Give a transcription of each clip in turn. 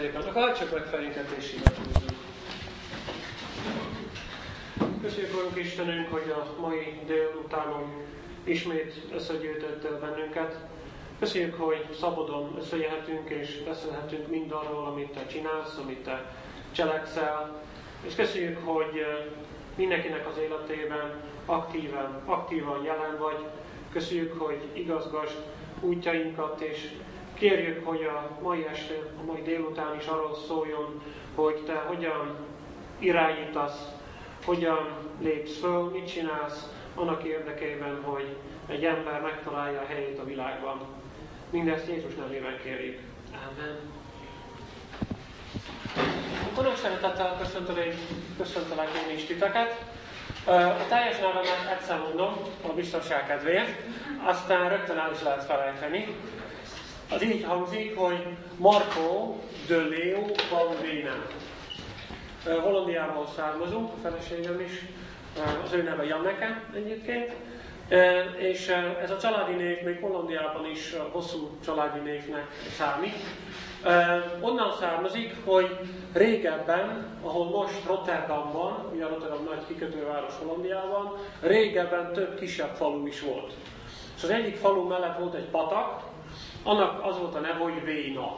szépen. Hajtsuk meg fejünket és imádkozzunk. Köszönjük, Urunk Istenünk, hogy a mai délutánon ismét összegyűjtöttél bennünket. Köszönjük, hogy szabadon összejöhetünk és beszélhetünk mindarról, amit te csinálsz, amit te cselekszel. És köszönjük, hogy mindenkinek az életében aktívan jelen vagy. Köszönjük, hogy igazgasd útjainkat, és kérjük, hogy a mai este, a mai délután is arról szóljon, hogy te hogyan irányítasz, hogyan lépsz föl, mit csinálsz annak érdekében, hogy egy ember megtalálja a helyét a világban. Mindezt Jézus nevében kérjük. Amen. Akkor nagy szeretettel köszöntelek én is titeket. A teljes nevemet egyszer mondom, a biztonság kedvéért, aztán rögtön el is lehet felejteni. Az így hangzik, hogy Marco de Leo van Venen. Hollandiából származunk, a feleségem is, az ő neve Janneke egyébként. És ez a családi név még Hollandiában is hosszú családi névnek számít. Onnan származik, hogy régebben, ahol most Rotterdam van, ugye Rotterdam nagy kikötőváros Hollandiában, régebben több kisebb falu is volt. És az egyik falu mellett volt egy patak, annak az volt a neve, hogy Véna.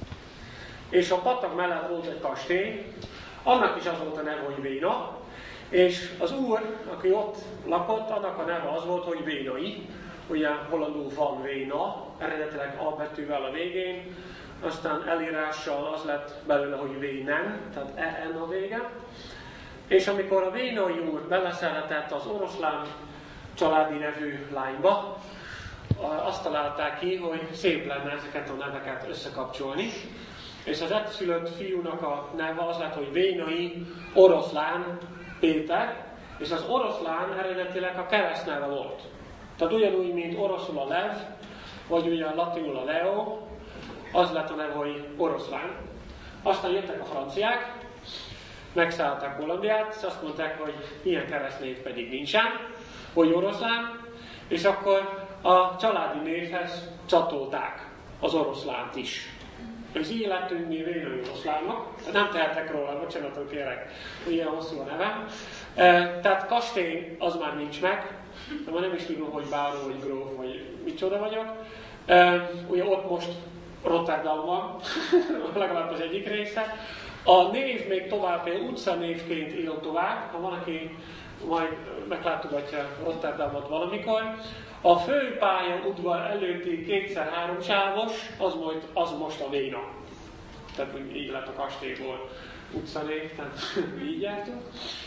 És a patak mellett volt egy kastély, annak is az volt a neve, hogy Véna. És az úr, aki ott lakott, annak a neve az volt, hogy Vénai. Ugye hollandul van Véna, eredetileg A betűvel a végén, aztán elírással az lett belőle, hogy Vénen, tehát EN a vége. És amikor a Vénai úr beleszeretett az oroszlán családi nevű lányba, azt találták ki, hogy szép lenne ezeket a neveket összekapcsolni. És az egyszülött fiúnak a neve az lett, hogy Vénai Oroszlán Péter, és az oroszlán eredetileg a keresztneve volt. Tehát ugyanúgy, mint oroszul a Lev, vagy ugye latinul a Leo, az lett a neve, hogy oroszlán. Aztán jöttek a franciák, megszállták Hollandiát, és azt mondták, hogy ilyen keresztnév pedig nincsen, hogy oroszlán, és akkor a családi névhez csatolták az oroszlánt is. És így lettünk mi Vénai oroszlánok, nem tehetek róla, bocsánatot kérek, hogy ilyen hosszú a nevem. Tehát kastély az már nincs meg, de már nem is tudom, hogy báró, vagy gróf, vagy micsoda vagyok. Ugye ott most Rotterdam van, legalább az egyik része. A név még tovább él, utcanévként él tovább, ha valaki majd meglátogatja Rotterdamot valamikor. A főpálya udvar előtti 2x3 sávos, az most a Véna. Tehát így lett a kastélyból utcanév, tehát így jártunk.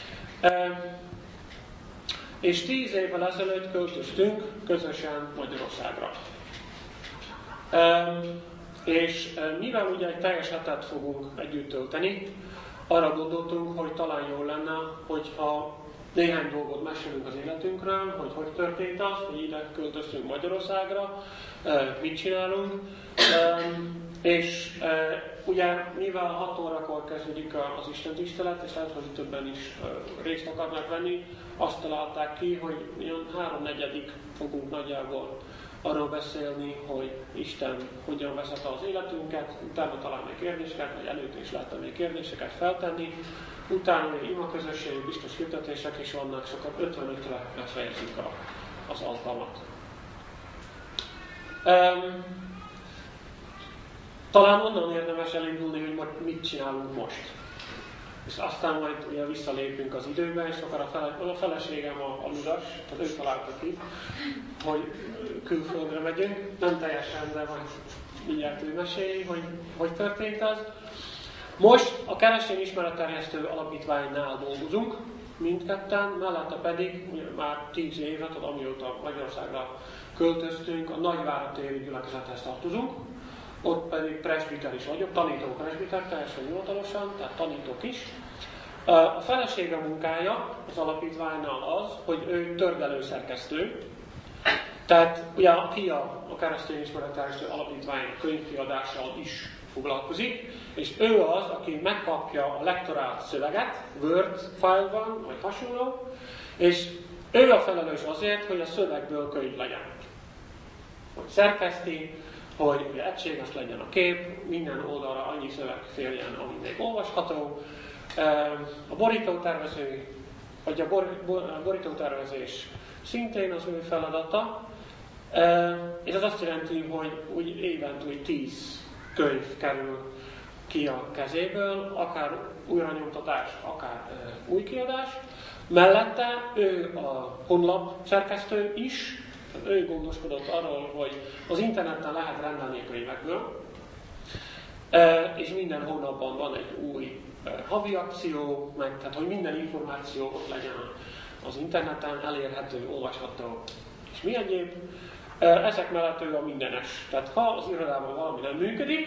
És 10 évvel ezelőtt költöztünk közösen Magyarországra. És mivel ugye egy teljes hetet fogunk együtt tölteni, arra gondoltunk, hogy talán jó lenne, hogyha néhány dolgot mesélünk az életünkről, hogy történt az, hogy ide költöztünk Magyarországra, mit csinálunk. És ugye mivel 6 órakor kezdődik az istentisztelet, és lehet, hogy többen is részt akarnak venni, azt találták ki, hogy ilyen 3/4 fogunk nagyjából arról beszélni, hogy Isten hogyan vezette az életünket, utána talán még kérdéseket, vagy előtt is lehetne még kérdéseket feltenni, utána még imaközösség, biztos hirdetések is vannak, és akkor 55-re befejezzük az alkalmat. Talán onnan érdemes elindulni, hogy mit csinálunk most. És aztán majd ugye visszalépünk az időben, és akkor a feleségem a ludas, tehát ő találta ki, hogy külföldre megyünk. Nem teljesen, de majd mindjárt ő meséli, hogy történt az. Most a Keresztény Ismeretterjesztő Alapítványnál dolgozunk, mindketten, mellette pedig ugye már 10 évet, amióta Magyarországra költöztünk, a Nagyvárad téri gyülekezethez tartozunk. Ott pedig presbiter is vagyok, tanító presbiter, teljesen hivatalosan, tehát tanítok is. A felesége munkája az alapítványnál az, hogy ő tördelőszerkesztő, tehát ugye a fia a Keresztény Ismeretterjesztő Alapítvány könyvkiadással is foglalkozik, és ő az, aki megkapja a lektorált szöveget, Word file-ban, vagy hasonló, és ő a felelős azért, hogy a szövegből könyv legyen. Hogy szerkeszti, hogy egységes legyen a kép, minden oldalra annyi szöveg férjen, ami még olvasható. A borítótervező, vagy a borítótervezés szintén az ő feladata, és ez azt jelenti, hogy úgy évente 10 könyv kerül ki a kezéből, akár újranyomtatás, akár új kiadás. Mellette ő a honlap szerkesztő is, ő gondoskodott arról, hogy az interneten lehet rendelni a könyvekből, és minden hónapban van egy új havi akció, tehát hogy minden információ ott legyen az interneten, elérhető, olvasható, és mi egyéb. Ezek mellett ő a mindenes. Tehát ha az irodában valami nem működik,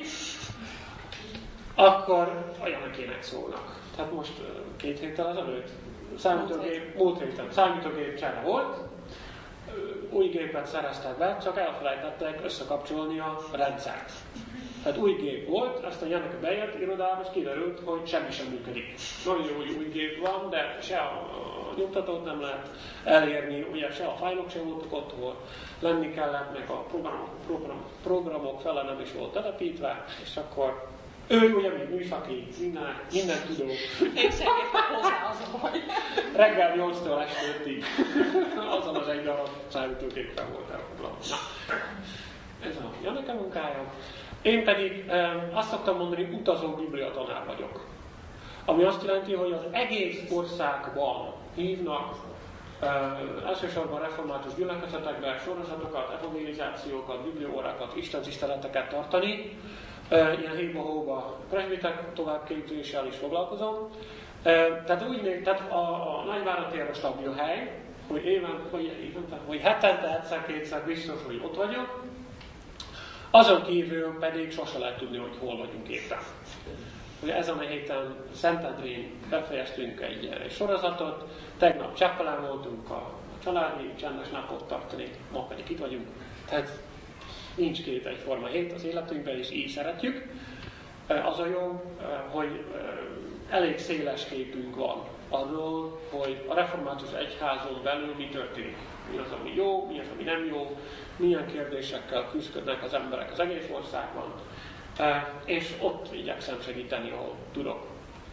akkor a Janekének szólnak. Tehát most 2 héttel ezelőtt múlt héten számítógép csere volt, új gépet szereztek be, csak elfelejtettek összekapcsolni a rendszert. Tehát új gép volt, aztán Janeke bejött irodába, és kiderült, hogy semmi sem működik. Nagyon jó, hogy új gép van, de se a nyomtatót nem lehet elérni, ugye se a fájlok sem voltak ott, hol lenni kellett, meg a programok fele nem is volt telepítve, és akkor ő ugye még műszaki, minden tudó. Én sem értek hozzá, az a baj. Reggel 8-tól este 5-ig. Azon az egy darab számítógéppel volt elfoglalva. Ez a Janeke munkája. Én pedig azt szoktam mondani, utazó bibliatanár vagyok. Ami azt jelenti, hogy az egész országban hívnak elsősorban református gyülekezetekbe sorozatokat, evangelizációkat, biblióórákat, istentiszteleteket tartani. Ilyen hétba-hóba presbiter továbbképzéssel is foglalkozom. Tehát a Nagyváratér a stabil hely, hogy hetente egyszer-kétszer biztos, hogy ott vagyok. Azon kívül pedig sose lehet tudni, hogy hol vagyunk éppen. Ugye ezen a héten Szentendrén befejeztünk egy sorozatot, tegnap Cseppelen voltunk a családi csendes napot tartani, ma pedig itt vagyunk. Tehát nincs két egyforma hét az életünkben, és így szeretjük. Az a jó, hogy elég széles képünk van arról, hogy a református egyházon belül mi történik. Mi az, ami jó, mi az, ami nem jó, milyen kérdésekkel küzdködnek az emberek az egész országban, és ott igyekszem segíteni, ahol tudok.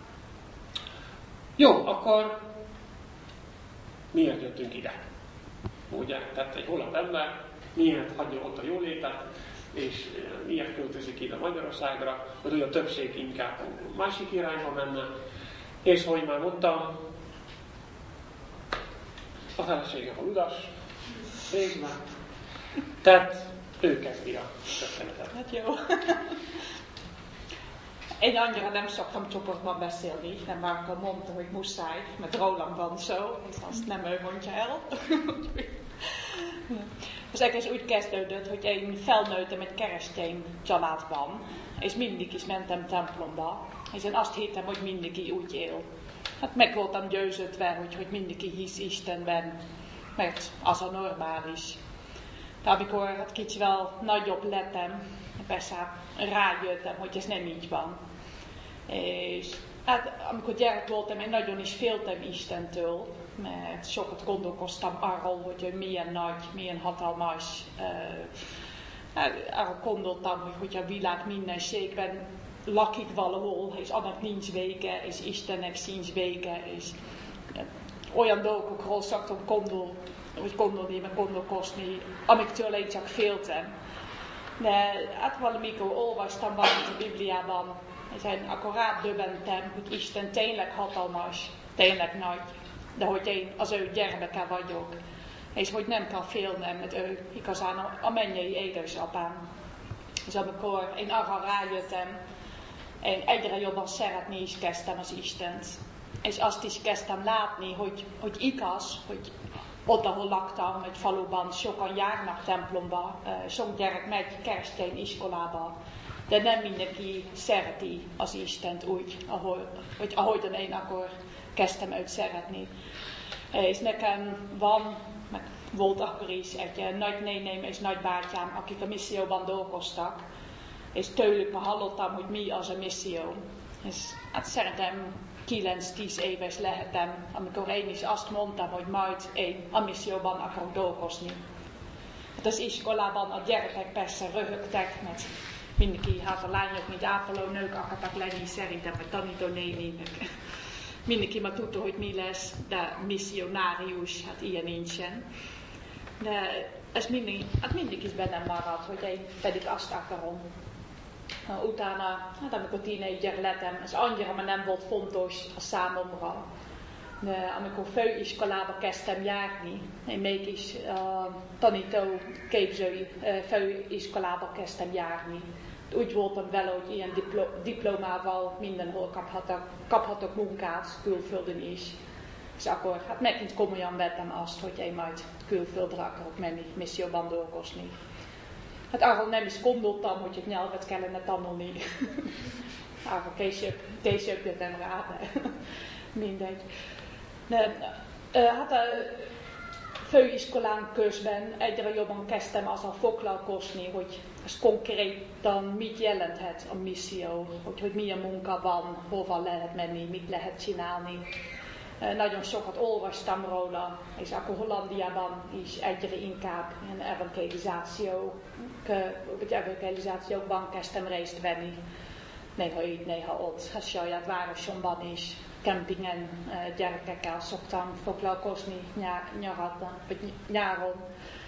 Jó, akkor miért jöttünk ide? Ugye, tehát egy holland ember miért hagyja ott a jólétet, és miért költözik ide Magyarországra, hogy a többség inkább másik irányba menne, és hogy már mondtam, a feleségem a ludas, részben, tehát ő kezdi a történetet. Hát jó. Én annyira nem szoktam csoportban beszélni, nem már akkor mondta, hogy muszáj, mert rólam van szó, és azt nem ő mondja el. Az egész úgy kezdődött, hogy én felnőttem egy keresztény családban, és mindig is mentem templomba, és én azt hittem, hogy mindenki úgy él. Hát meg voltam győződve, hogy mindenki hisz Istenben, mert az a normális. De amikor hát kicsivel nagyobb lettem, persze rájöttem, hogy ez nem így van. És hát amikor gyerek voltam, én nagyon is féltem Istentől, mert sokat gondolkoztam arról, hogy milyen nagy, milyen hatalmas. Arra gondoltam, hogy a világ mindenségben lakik valahol, és annak nincs vége, és Istennek sincs vége, és olyan dolgokról szoktam gondolkozni, amiktől én csak féltem. De hát valamikor olvastam valamit a Bibliában, és én akkor rádöbbentem, hogy Isten tényleg hatalmas, tényleg nagy, de hogy én az ő gyermeke vagyok, és hogy nem kell félnem, mert ő igazán a mennyei édesapám. És amikor én arra rájöttem, én egyre jobban szeretni is kezdtem az Istent. És azt is kezdtem látni, hogy igaz, hogy ott, ahol laktam, egy faluban sokan járnak templomba, sok gyerek megy keresztény iskolába, de nem mindenki szereti az Istent úgy, ahogyan én akkor kezdtem őt szeretni. És nekem van, meg volt akkor is egy nagynéném és nagybátyám, akik a misszióban dolgoztak, és tőlük hallottam, hogy mi az a misszió. És hát szerintem 9-10 éves lehetem, amikor én is azt mondtam, hogy majd én a misszióban akarok dolgozni. Hát az iskolában a gyerekek persze röhögtek, mert mindenki, hát a lányok, mint ápolónők akartak lenni, szerintem, vagy tanítónéni, mindenki már tudta, hogy mi lesz, de misszionárius, hát ilyen nincsen. De ez mindig is bennem maradt, hogy én pedig azt akarom. Utána, hát amikor tínédzser lettem, ez annyira már nem volt fontos a számomra. De amikor főiskolába kezdtem járni, én mégis tanítóképzői főiskolába kezdtem járni. Úgy voltam vele, hogy ilyen diplomával mindenhol kaphatok munkát, külföldön is. És akkor hát megint komolyan vettem azt, hogy én majd külföldre akarok menni, misszióban dolgozni. Hát arról nem is gondoltam, hogy nyelvet kellene tanulni. Arról később jöttem rá, de mindegy. Hát a főiskolán közben egyre jobban kezdtem azzal foglalkozni, hogy ez konkrétan mit jelenthet a misszió, hogy milyen munka van, hova lehet menni, mit lehet csinálni. Nagyon sokat olvastam róla, és akkor Hollandiában is egyre inkább ilyen evangelizációkban kezdtem részt venni. Néha így, néha ott, a saját városomban is, kempingen gyerekekkel szoktam foglalkozni nyáron.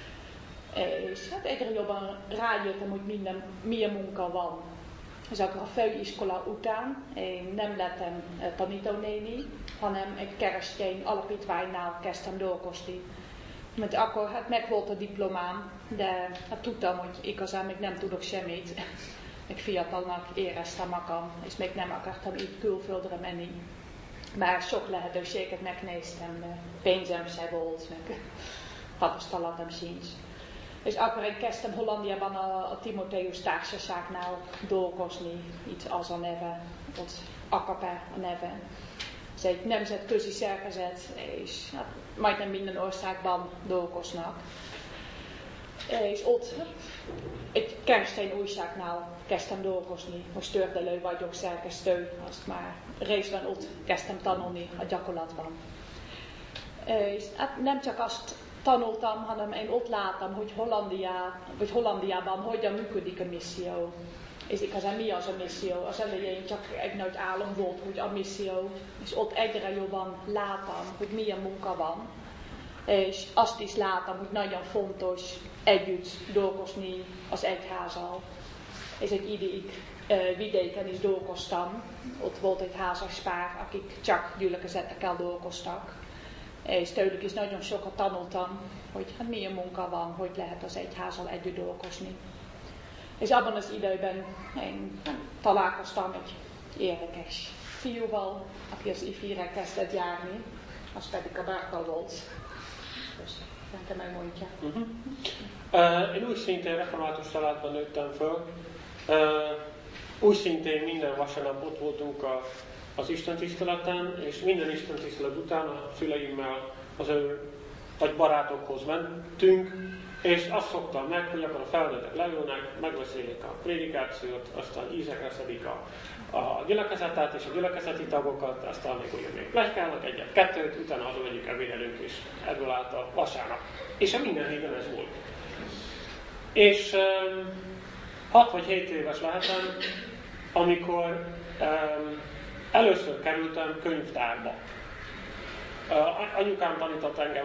És hát egyre jobban rájöttem, hogy milyen munka van. És akkor a főiskola után én nem lettem tanítónéni, hanem egy keresztény alapítványnál kezdtem dolgozni. Mert akkor hát megvolt a diplomám, de hát tudtam, hogy igazán még nem tudok semmit. Még fiatalnak éreztem magam, és még nem akartam így külföldre menni. Már sok lehetőséget megnéztem, de pénzem se volt, meg tapasztalatom sincs. És akkor én kezdtem Hollandiában a Timotheus Társaságnál dolgozni, itt az a neve, ott AKP a neve. Ez egy nemzetközi szervezet, és hát, majdnem minden országban dolgoznak. És ott egy keresztény újságnál kezdtem dolgozni, most tördelő vagyok, szerkesztő, azt már részben ott kezdtem tanulni a gyakorlatban. És hát nem csak azt tanultam, hanem én ott láttam, hogy Hollandiában hogyan működik a misszió. És igazán mi az a misszió? Az elején csak egy nagy álom volt, hogy a misszió, és ott egyre jobban láttam, hogy milyen munka van. És azt is láttam, hogy nagyon fontos együtt dolgozni az egyházzal. És egy ideig vidéken is dolgoztam, ott volt egy házas pár, akik csak gyülekezetekkel dolgoztak. És tőlük is nagyon sokat tanultam, hogy hát milyen munka van, hogy lehet az egyházzal együtt dolgozni. És abban az időben én találkoztam egy érdekes fiúval, aki az ifire kezdett járni, az pedig a Bárka volt. Te megmondja. Én úgy szintén református családban nőttem föl. Úgy szintén minden vasárnap ott voltunk az istentiszteleten, és minden istentisztelet után a szüleimmel az ő vagy barátokhoz mentünk, és azt szoktam meg, hogy akkor a felnőttek leülnek, megbeszélik a prédikációt, aztán ízekre szedik a gyülekezetet és a gyülekezeti tagokat, aztán még pletykálnak egyet-kettőt, utána hazamegyünk ebédelünk, és ebből állt a vasárnap. És a minden héten ez volt. És 6 vagy 7 éves lehetem, amikor először kerültem könyvtárba. Anyukám tanított engem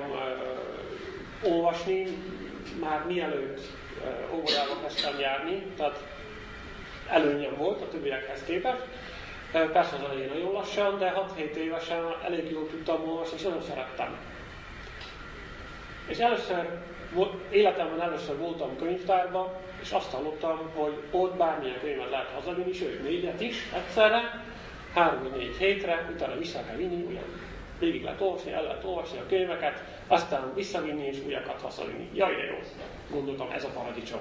olvasni, már mielőtt óvodába kezdtem járni, tehát előnyem volt a többiekhez képest. Persze az elején nagyon lassan, de 6-7 évesen elég jól tudtam olvasni, és nagyon szerettem. És életemben először voltam könyvtárban, és azt hallottam, hogy ott bármilyen könyvet lehet hazavinni, sőt 4-et is egyszerre, 3-4 hétre, utána vissza kell vinni, ugyan végig lehet olvasni, el lehet olvasni a könyveket, aztán visszavinni és újakat hazavinni. Jaj, de jó, gondoltam, ez a paradicsom.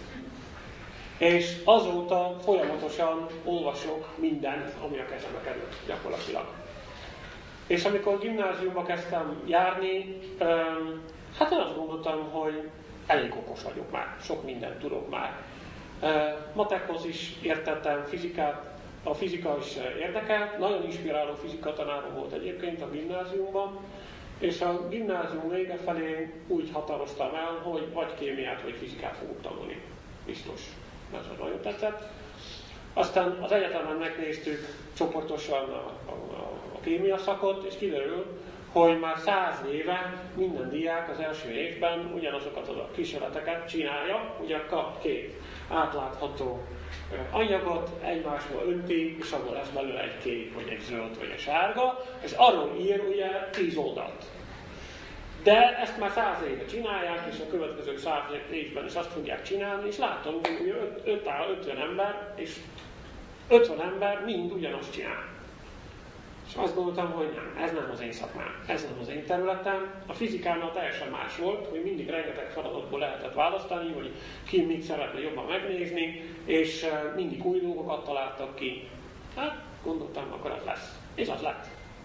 És azóta folyamatosan olvasok mindent, ami a kezembe került gyakorlatilag. És amikor gimnáziumba kezdtem járni, hát én azt gondoltam, hogy elég okos vagyok már, sok mindent tudok már. Matekhoz is értettem, a fizika is érdekelt, nagyon inspiráló fizikatanárom volt egyébként a gimnáziumban, És a gimnázium vége felé úgy határoztam el, hogy vagy kémiát, vagy fizikát fogok tanulni. Biztos. Ez nagyon tetszett. Aztán az egyetemen megnéztük csoportosan a kémia szakot, és kiderül, hogy már 100 éve minden diák az első évben ugyanazokat a kísérleteket csinálja, ugye kap 2 átlátható anyagot, egymásba önti, és abból lesz belőle egy kék, vagy egy zöld, vagy egy sárga, és arról ír ugye 10 oldalt. De ezt már 100 éve csinálják, és a következő 100 évben is azt fogják csinálni, és látom, hogy 50 ember, és 50 ember mind ugyanazt csinál. És azt gondoltam, hogy nem, ez nem az én szakmám, ez nem az én területem. A fizikánál teljesen más volt, hogy mindig rengeteg feladatból lehetett választani, hogy ki mit szeretne jobban megnézni, és mindig új dolgokat találtak ki. Hát gondoltam, akkor ez lesz. És az lett.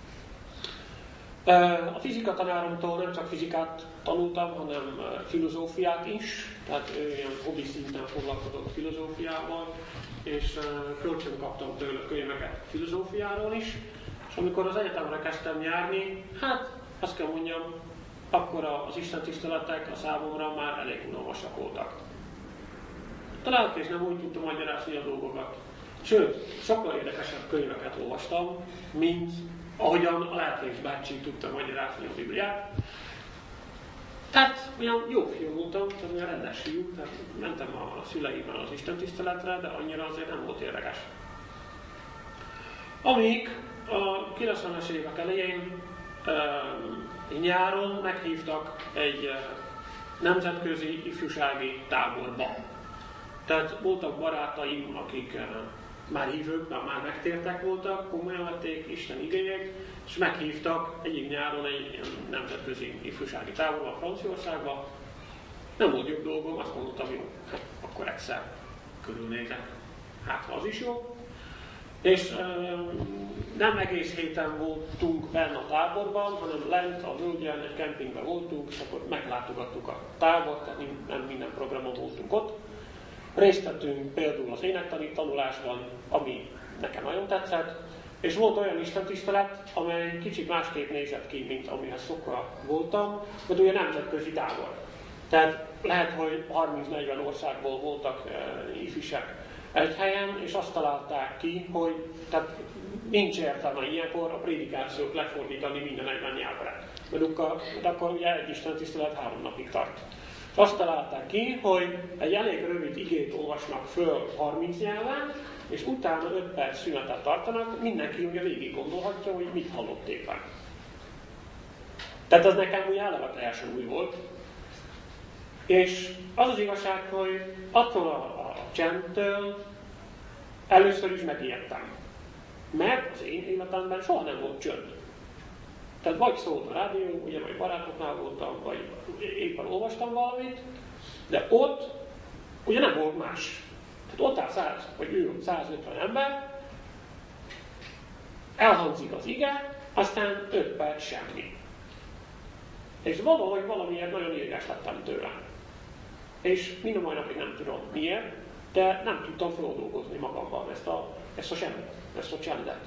A fizika tanáromtól nem csak fizikát tanultam, hanem filozófiát is, tehát ő ilyen hobbi szinten foglalkozott filozófiával, és kölcsön kaptam tőle könyveket filozófiáról is, és amikor az egyetemre kezdtem járni, hát azt kell mondjam, akkor az istentiszteletek a számomra már elég unalmasak voltak. Talán és nem úgy tudtam magyarázni a dolgokat. Sőt, sokkal érdekesebb könyveket olvastam, mint ahogyan a Lelkész bácsi tudta magyarázni a Bibliát. Tehát olyan jó fiú voltam, tehát olyan rendes fiú, tehát mentem a szüleimmel az istentiszteletre, de annyira azért nem volt érdekes. Amíg a 90-es évek elején nyáron meghívtak egy nemzetközi ifjúsági táborba. Tehát voltak barátaim, akik már hívők, már megtértek voltak, komolyan vették Isten igéjét, és meghívtak egyik nyáron egy nemzetközi ifjúsági táborba Franciaországba. Nem volt jobb dolgom, azt mondtam, jó, hát akkor egyszer körülnézek, hát ha az is jó. És nem egész héten voltunk benne a táborban, hanem lent a völgyen egy kempingben voltunk, és akkor meglátogattuk a tábort, tehát nem minden programon voltunk ott. Részt vettünk például az énektani tanulásban, ami nekem nagyon tetszett, és volt olyan istentisztelet, amely kicsit másképp nézett ki, mint amihez szokva voltam, mert ugye nemzetközi tábor. Tehát lehet, hogy 30-40 országból voltak ifisek egy helyen, és azt találták ki, hogy tehát nincs értelme ilyenkor a prédikációt lefordítani minden egyben nyelvre. Mert akkor ugye egy istentisztelet 3 napig tart. Azt találták ki, hogy egy elég rövid igét olvasnak föl 30 nyelven, és utána 5 perc szünetet tartanak, mindenki ugye végig gondolhatja, hogy mit hallott éppen. Tehát az nekem ugye eleve teljesen új volt. És az az igazság, hogy attól a csendtől először is megijedtem. Mert az én életemben soha nem volt csönd. Tehát vagy szólt a rádió, ugye vagy barátoknál voltam, vagy éppen olvastam valamit, de ott ugye nem volt más. Tehát ott áll 100, vagy ő 150 ember, elhangzik az ige, aztán 5 perc semmi. És valahogy valamiért nagyon ideges lettem tőle. És mind a mai napig nem tudom miért, de nem tudtam feldolgozni magamban ezt a semmit, ezt a csendet.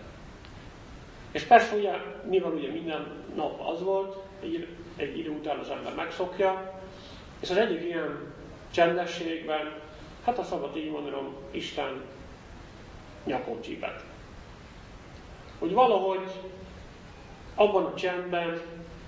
És persze ugye, mivel ugye minden nap az volt, egy idő után az ember megszokja, és az egyik ilyen csendességben, hát ha szabad így mondanom, Isten nyakon csípett. Hogy valahogy abban a csendben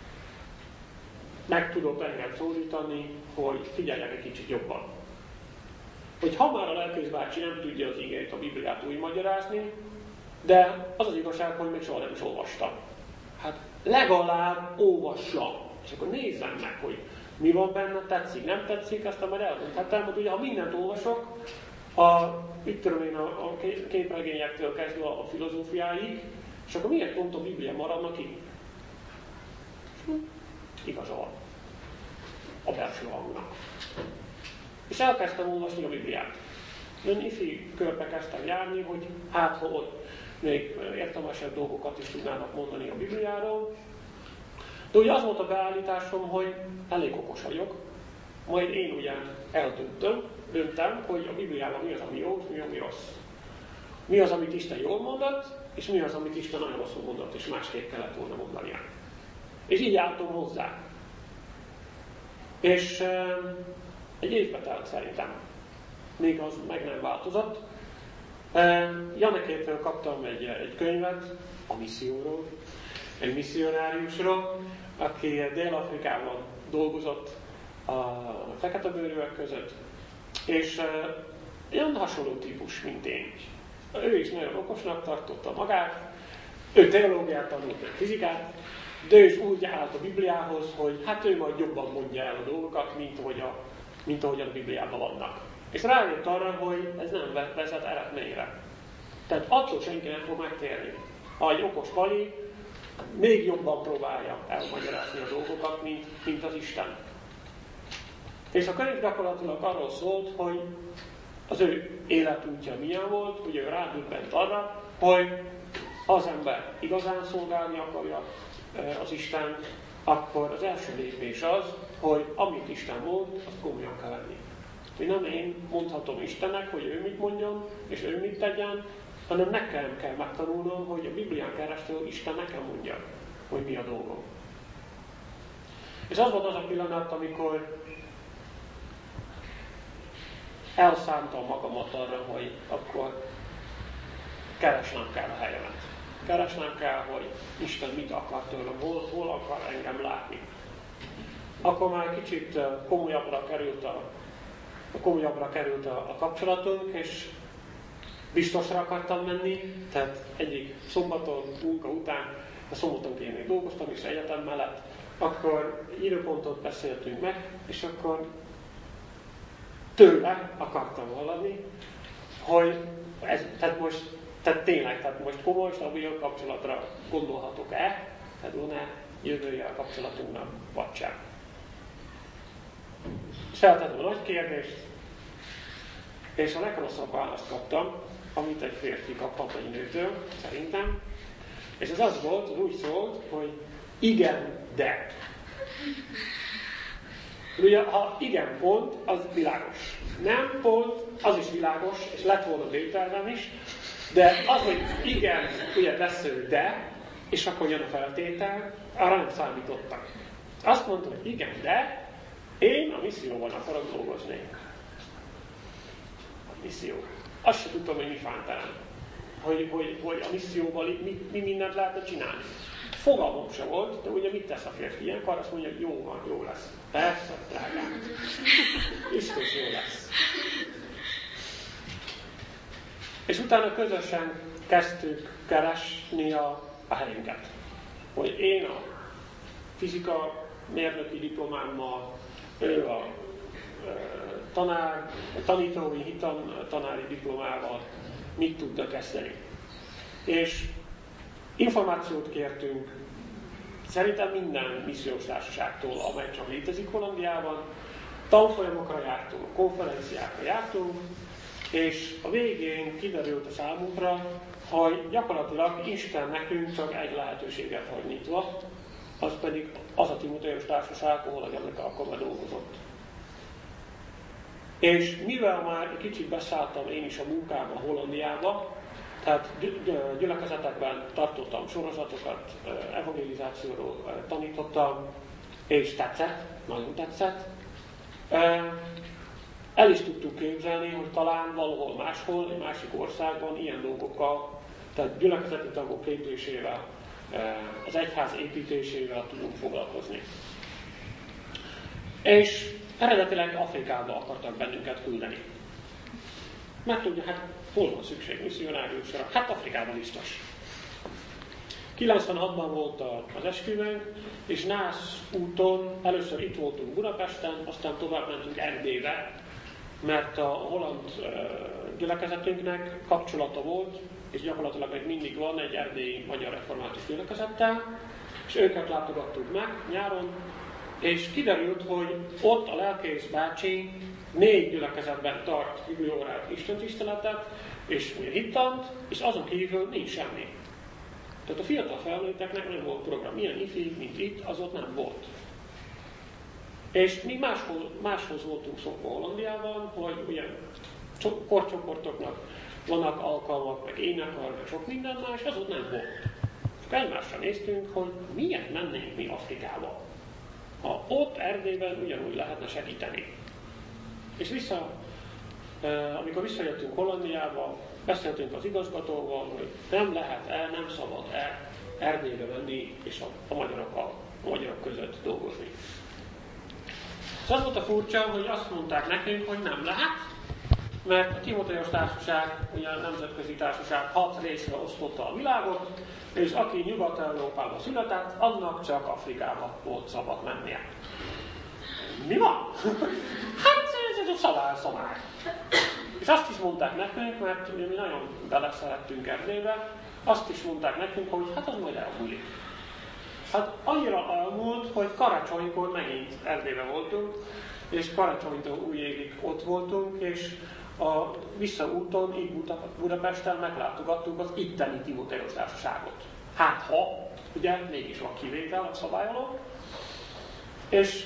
meg tudott engem szólítani, hogy figyeljek egy kicsit jobban. Hogy ha már a Lelkész bácsi nem tudja az igét, a Bibliát úgy magyarázni, de az az igazság, hogy még soha nem is olvastam. Hát legalább olvassa, és akkor nézzem meg, hogy mi van benne, tetszik, nem tetszik, aztán majd eldönthetem, hogy ugye ha mindent olvasok, a képregényektől kezdve a filozófiáig, és akkor miért pont a Biblia maradna ki? Igaza van. A belső hangnak. És elkezdtem olvasni a Bibliát. Én ifi körbe kezdtem járni, hogy hát ha ott még értelmesebb dolgokat is tudnának mondani a Bibliáról. De ugye az volt a beállításom, hogy elég okos vagyok, majd én ugye eldöntem, hogy a Bibliában mi az, ami jó, és mi, ami rossz. Mi az, amit Isten jól mondott, és mi az, amit Isten nagyon rosszul mondott, és másképp kellett volna mondania. És így álltam hozzá. És egy évbe telt szerintem, még az meg nem változott. Janekétől kaptam egy könyvet a misszióról, egy misszionáriusról, aki Dél-Afrikában dolgozott a feketebőrűek között, és olyan hasonló típus, mint én. Ő is nagyon okosnak tartotta magát, ő teológiát tanult, meg fizikát, de ő is úgy állt a Bibliához, hogy hát ő majd jobban mondja el a dolgokat, mint ahogyan a Bibliában vannak. És rájött arra, hogy ez nem vezet eredményre. Tehát attól senki nem fog megtérni. Ha egy okos pali még jobban próbálja elmagyarázni a dolgokat, mint az Isten. És a könyv gyakorlatilag arról szólt, hogy az ő életútja milyen volt, hogy ő rádöbbent arra, hogy ha az ember igazán szolgálni akarja az Isten, akkor az első lépés az, hogy amit Isten mond, azt komolyan kell venni. Hogy nem én mondhatom Istennek, hogy ő mit mondjon, és ő mit tegyen, hanem nekem kell megtanulnom, hogy a Biblián keresztül Isten nekem mondja, hogy mi a dolgom. És az volt az a pillanat, amikor elszántam magamat arra, hogy akkor keresnem kell a helyemet. Keresnem kell, hogy Isten mit akar tőlem, hol akar engem látni. Akkor már kicsit komolyabbra került a kapcsolatunk, és biztosra akartam menni, tehát egyik szombaton, munka után, a szombatonként még dolgoztam is egyetem mellett, akkor időpontot beszéltünk meg, és akkor tőle akartam hallani, hogy tehát most komoly, stabil kapcsolatra gondolhatok-e, tehát van-e jövője a kapcsolatunknak, vagy sem. Feltettem a nagy kérdést, és a legrosszabb választ kaptam, amit egy férfi kaphat egy nőtől, szerintem. És ez az volt, az úgy szólt, hogy igen, de. Ugye, ha igen pont, az világos. Nem pont, az is világos, és lett volna vételben is, de az, hogy igen, ugye beszél de, és akkor jön a feltétel, arra nem számítottak. Azt mondta, hogy igen, de én a misszióban akarok dolgozni. A misszió. Azt sem tudtam, hogy mi fánterem. Hogy a misszióval mi mindent lehetne csinálni. Fogalmam sem volt, de ugye mit tesz a férfi ilyenkor? Azt mondja, hogy jó van, jó lesz. Persze, drágám. Biztos jó lesz. És utána közösen kezdtük keresni a helyünket. Hogy én a fizika mérnöki diplomámmal, ő a tanítói tanári diplomával mit tudnak kezdeni. És információt kértünk, szerintem minden missziós társaságtól, amely csak létezik Hollandiában, tanfolyamokra jártunk, konferenciákra jártunk, és a végén kiderült a számunkra, hogy gyakorlatilag Isten nekünk csak egy lehetőséget hagy nyitva, az pedig az a Timoteus társaság, ahol a Janeka akkor dolgozott. És mivel már egy kicsit beszálltam én is a munkába Hollandiába, tehát gyülekezetekben tartottam sorozatokat, evangelizációról tanítottam, és tetszett, nagyon tetszett. El is tudtuk képzelni, hogy talán valahol máshol, egy másik országban ilyen dolgokkal, tehát gyülekezeti tagok képzésével, az egyház építésével tudunk foglalkozni. És eredetileg Afrikába akartak bennünket küldeni. Mert ugye, hát hol van szükség misszionáriusra? Hát Afrikában biztos. 96-ban volt az esküvőnk, és Nász úton először itt voltunk Budapesten, aztán tovább mentünk Erdélybe, mert a holland gyülekezetünknek kapcsolata volt, és gyakorlatilag még mindig van egy erdélyi magyar református gyülekezettel, és őket látogattuk meg nyáron, és kiderült, hogy ott a lelkész bácsi 4 gyülekezetben tart bibliórát, istentiszteletet, és hittant, és azon kívül nincs semmi. Tehát a fiatal felnőtteknek nem volt program. Milyen ifi, mint itt, az ott nem volt. És mi máshoz voltunk szokva Hollandiában, hogy ugye korcsoportoknak vannak alkalmak, meg énekel, meg sok minden más, az ott nem volt. egymásra néztünk, hogy miért mennénk mi Afrikába, ha ott Erdélyben ugyanúgy lehetne segíteni. És amikor visszajöttünk Hollandiába, beszéltünk az igazgatóval, hogy nem lehet-e, nem szabad-e Erdélybe menni és a magyarok között dolgozni. És az volt a furcsa, hogy azt mondták nekünk, hogy nem lehet, mert a Timotheus Társaság, ugye a nemzetközi társaság 6 részre osztotta a világot, és aki Nyugat-Európában született, annak csak Afrikába volt szabad mennie. Mi van? Hát ez a szabály. És azt is mondták nekünk, mert ugye mi nagyon beleszerettünk Erdélybe, azt is mondták nekünk, hogy hát az majd elmúlik. Hát annyira elmúlt, hogy karácsonykor megint Erdélybe voltunk, és karácsonytól új évig ott voltunk, és a visszaúton, így Budapesten meglátogattuk az itteni Timotheus Társaságot. Hát ha, ugye mégis van kivétel a szabályolók. És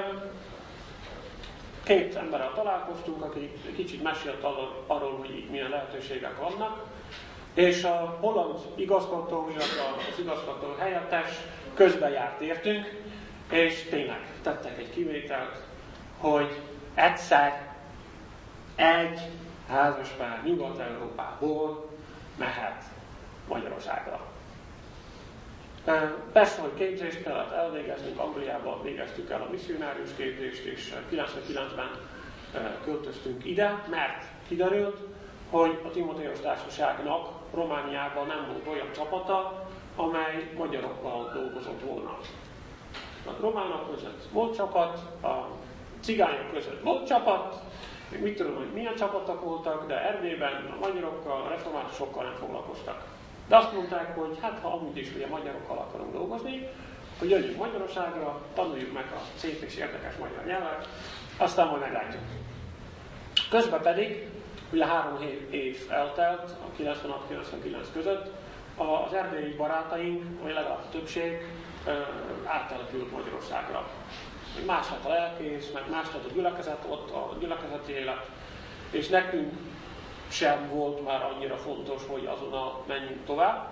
két emberrel találkoztunk, aki kicsit mesélt arról, hogy itt milyen lehetőségek vannak, és a holland igazgató, illetve az igazgató helyettes közben járt értünk, és tényleg tettek egy kivételt, hogy egyszer egy házaspár Nyugat-Európából mehet Magyarországra. Persze, hogy képzést kellett elvégeznünk, Angliában végeztük el a misszionárius képzést, és 99-ben költöztünk ide, mert kiderült, hogy a Timotheus Társaságnak Romániában nem volt olyan csapata, amely magyarokkal dolgozott volna. A románok között volt csapat, a cigányok között volt csapat, még mit tudom, hogy milyen csapatok voltak, de Erdélyben a magyarokkal, a reformátusokkal nem foglalkoztak. De azt mondták, hogy hát ha amúgy is ugye magyarokkal akarunk dolgozni, hogy jöjjünk Magyarországra, tanuljuk meg a szép és érdekes magyar nyelvet, aztán majd meglátjuk. Közben pedig, ugye 3 év eltelt, a 96-99 között, az erdélyi barátaink, vagy legalább a többség áttelepült Magyarországra. Más lett a lelkész, meg más lett a gyülekezet, ott a gyülekezeti élet, és nekünk sem volt már annyira fontos, hogy azonnal menjünk tovább.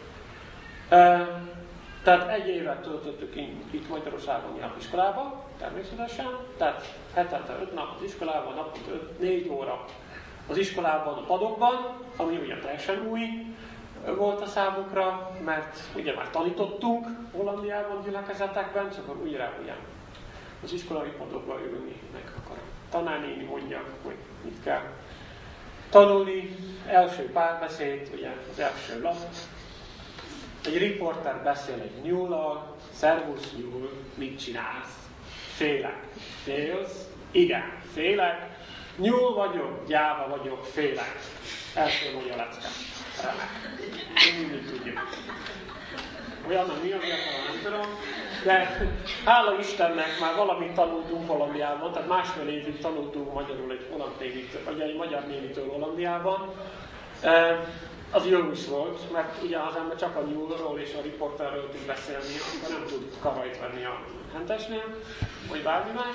Tehát 1 évet töltöttük itt Magyarországon nyapiskolába, természetesen, tehát hetente 5 nap az iskolában, naponta 4 óra az iskolában, a padokban, ami ugye teljesen új volt a számukra, mert ugye már tanítottunk Hollandiában, gyülekezetekben, csak akkor újra az iskolai padokban ülni, meg akar tanárnéni mondja, hogy mit kell tanulni. Első párbeszéd, ugye az első lap. Egy riporter beszél egy nyúllal, szervusz nyúl, mit csinálsz? Félek. Félsz? Igen, félek. Nyúl vagyok, gyáva vagyok, félek. Első mondja a lecke. Remek. Mindig tudjuk. Olyan, mi a nem tudom, de hála Istennek már valamit tanultunk Hollandiában, tehát 1,5 évig tanultunk magyarul egy magyar nénitől Hollandiában. Az jó is volt, mert ugye az ember csak a nyúlról és a riporterről tud beszélni, amikor nem tud karajt venni a hentesnél, vagy bármi más.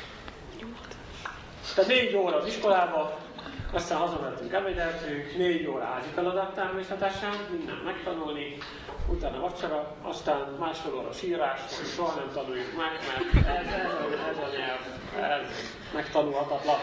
Tehát 4 óra az iskolába, aztán hazamentünk, ebédeltünk, 4 óra házi feladat természetesen, minden megtanulni, utána vacsora, aztán 1,5 óra sírás, hogy soha nem tanuljuk meg, mert ez a nyelv, ez megtanulhatatlan.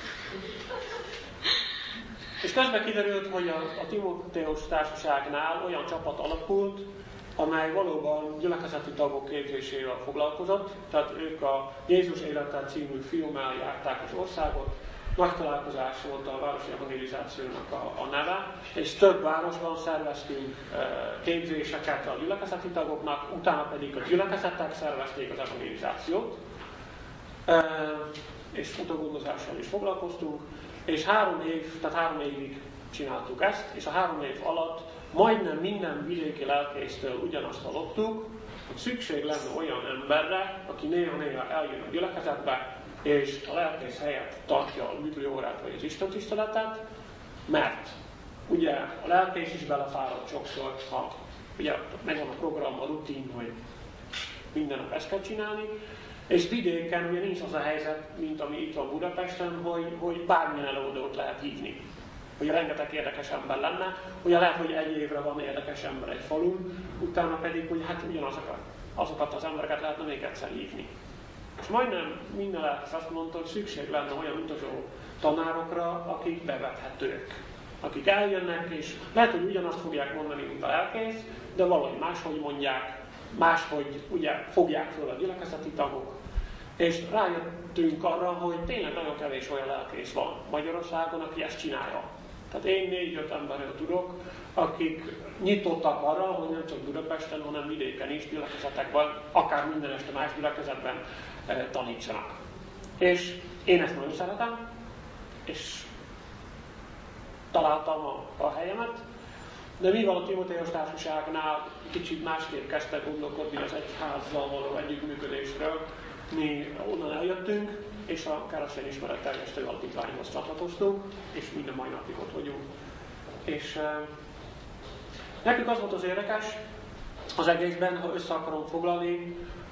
És közben kiderült, hogy a Timotheus Társaságnál olyan csapat alakult, amely valóban gyülekezeti tagok képzésével foglalkozott, tehát ők a Jézus élete című filmmel járták az országot, nagy találkozás volt a városi evangelizációnak a neve, és több városban szerveztünk képzéseket a gyülekezeti tagoknak, utána pedig a gyülekezetek szervezték az evangelizációt, és utagondozással is foglalkoztunk, és 3 évig csináltuk ezt, és a 3 év alatt majdnem minden vidéki lelkésztől ugyanazt hallottuk, hogy szükség lenne olyan emberre, aki néha-néha eljön a gyülekezetbe, és a lelkész helyett tartja a bibliaórát vagy az istentiszteletet, mert ugye a lelkész is belefáradt sokszor, ha ugye megvan a program, a rutin, hogy minden nap ezt kell csinálni, és vidéken ugye nincs az a helyzet, mint ami itt van Budapesten, hogy bármilyen előadót lehet hívni. hogy rengeteg érdekes ember lenne, ugye lehet, hogy egy évre van érdekes ember egy falun, utána pedig, hogy hát azokat az embereket lehetne még egyszer hívni. És majdnem minden lelkész azt mondta, hogy szükség lenne olyan utazó tanárokra, akik bevethetők. Akik eljönnek, és lehet, hogy ugyanazt fogják mondani, mint a lelkész, de valahogy máshogy mondják, máshogy ugye fogják föl a gyülekezeti tagok. És rájöttünk arra, hogy tényleg nagyon kevés olyan lelkész van Magyarországon, aki ezt csinálja. Tehát én 4-5 emberről tudok, akik nyitottak arra, hogy nem csak Budapesten, hanem vidéken is, gyülekezetekben, akár minden este más gyülekezetben tanítsanak. És én ezt nagyon szeretem, és találtam a helyemet, de mivel a Timoteus Társaságnál kicsit másképp kezdtek gondolkodni az egyházzal való együttműködésről, mi onnan eljöttünk, és a Keresztény Ismeretterjesztő Alapítványhoz csatlakoztunk, és minden mai napig ott vagyunk. És nekünk az volt az érdekes az egészben, ha össze akarom foglalni,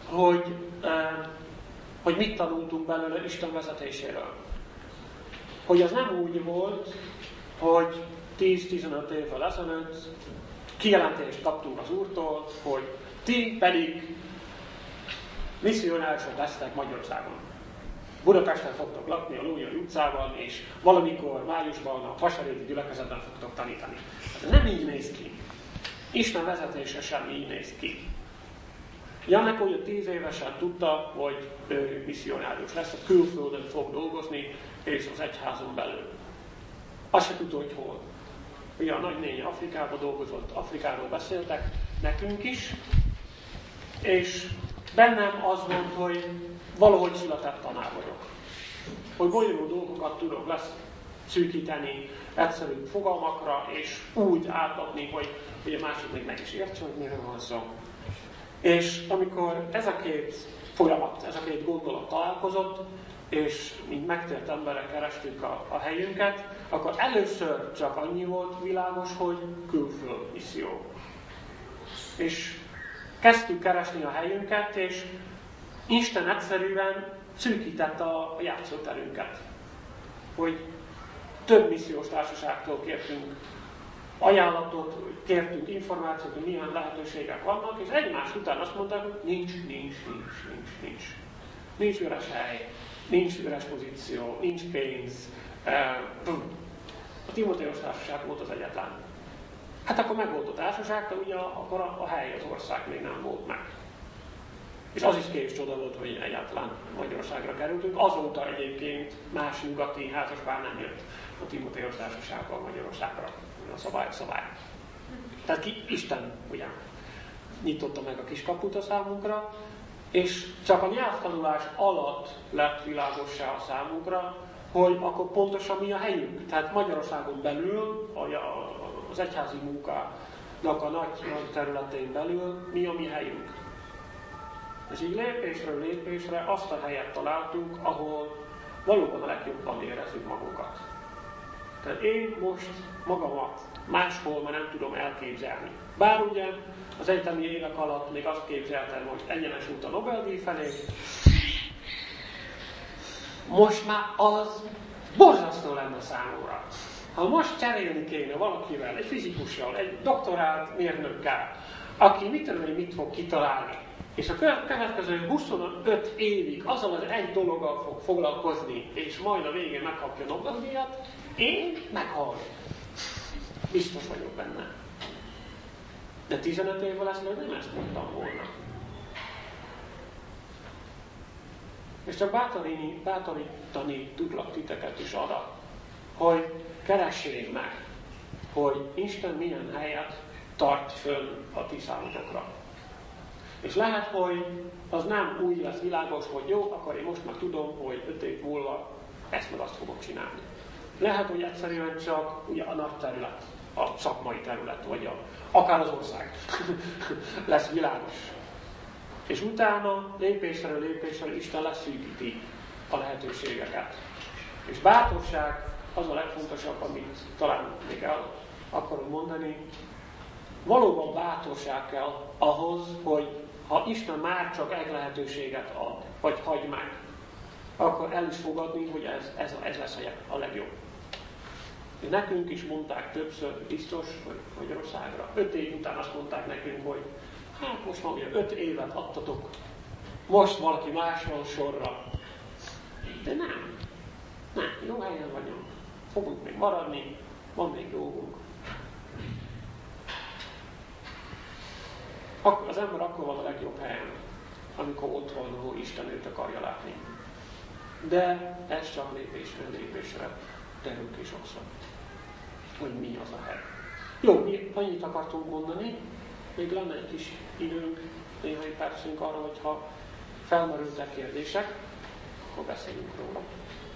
hogy mit tanultunk belőle Isten vezetéséről. Hogy az nem úgy volt, hogy 10-15 évvel ezelőtt kijelentést kaptunk az Úrtól, hogy ti pedig misszionárisok lesztek Magyarországon. Budapesten fogtok lakni a Lónyai utcában, és valamikor májusban a Vasaréti gyülekezetben fogtok tanítani. Hát nem így néz ki. Isten vezetése sem így néz ki. Jannek ugye 10 évesen tudta, hogy ő misszionárius lesz, a külföldön fog dolgozni, és az egyházon belül. Azt se tudta, hogy hol. Ugye a nagynénye Afrikában dolgozott, Afrikáról beszéltek nekünk is, és bennem az volt, hogy valahogy született tanár vagyok. Hogy bonyolult dolgokat tudok leszűkíteni egyszerű fogalmakra, és úgy átadni, hogy a másik még meg is értse, hogy miről van szó. És amikor ez a két folyamat, ez a két gondolat találkozott, és mint megtért emberek kerestük a helyünket, akkor először csak annyi volt világos, hogy külföld misszió. És kezdtük keresni a helyünket, és Isten egyszerűen szűkítette a játszóterünket. Hogy több missziós társaságtól kértünk ajánlatot, kértünk információt, hogy milyen lehetőségek vannak, és egymás után azt mondták, hogy nincs. Nincs üres hely, nincs üres pozíció, nincs pénz. A Timoteus Társaság volt az egyetlen. Hát akkor meg volt a társaság, de ugye akkor a hely, az ország még nem volt meg. És az is kés csoda volt, hogy egyáltalán Magyarországra kerültünk. Azóta egyébként más nyugati házaspár nem jött a Timoteus Társasággal Magyarországra. A szabály. Tehát Isten ugye nyitotta meg a kis kaput a számunkra, és csak a nyelvtanulás alatt lett világossá a számunkra, hogy akkor pontosan mi a helyünk. Tehát Magyarországon belül, az egyházi munkának a nagy területén belül mi a mi helyünk. És így lépésről lépésre azt a helyet találtunk, ahol valóban a legjobban érezzük magunkat. Tehát én most magamat máshol már nem tudom elképzelni. Bár ugye az egyetemi évek alatt még azt képzeltem, hogy egyenes út a Nobel-díj felé. Most már az borzasztó lenne számomra. Ha most cserélni kéne valakivel, egy fizikussal, egy doktorált mérnökkel, aki mit fog kitalálni, és a következő 25 évig azzal az egy dologgal fog foglalkozni, és majd a végén megkapja a Nobel-díjat, én meghalok. Biztos vagyok benne. De 15 évvel ezelőtt nem ezt mondtam volna. És csak bátorítani tudlak titeket is arra, hogy keressék meg, hogy Isten milyen helyet tart fönn a ti számotokra. És lehet, hogy az nem úgy lesz világos, hogy jó, akkor én most már tudom, hogy 5 év múlva ezt meg azt fogok csinálni. Lehet, hogy egyszerűen csak ugye a nagy terület, a szakmai terület, vagy akár az ország lesz világos. És utána lépésről lépésre Isten leszűkíti a lehetőségeket. És bátorság az a legfontosabb, amit talán még el akarom mondani. Valóban bátorság kell ahhoz, hogy ha Isten már csak egy lehetőséget ad, vagy hagy meg, akkor el is fogadni, hogy ez lesz a legjobb. Nekünk is mondták többször, biztos, hogy rossz ágra. 5 év után azt mondták nekünk, hogy hát most már ugye 5 évet adtatok, most valaki más van sorra. De nem, jó helyen vagyunk. Fogunk még maradni, van még dolgunk. Az ember akkor van a legjobb helyen, amikor ott van, ahol Isten őt akarja látni. De ez csak lépésre terül ki sokszor, hogy mi az a hely. Jó, mi annyit akartunk mondani, még lenne egy kis időnk, néhány percünk arra, hogyha felmerültek kérdések, akkor beszéljünk róla.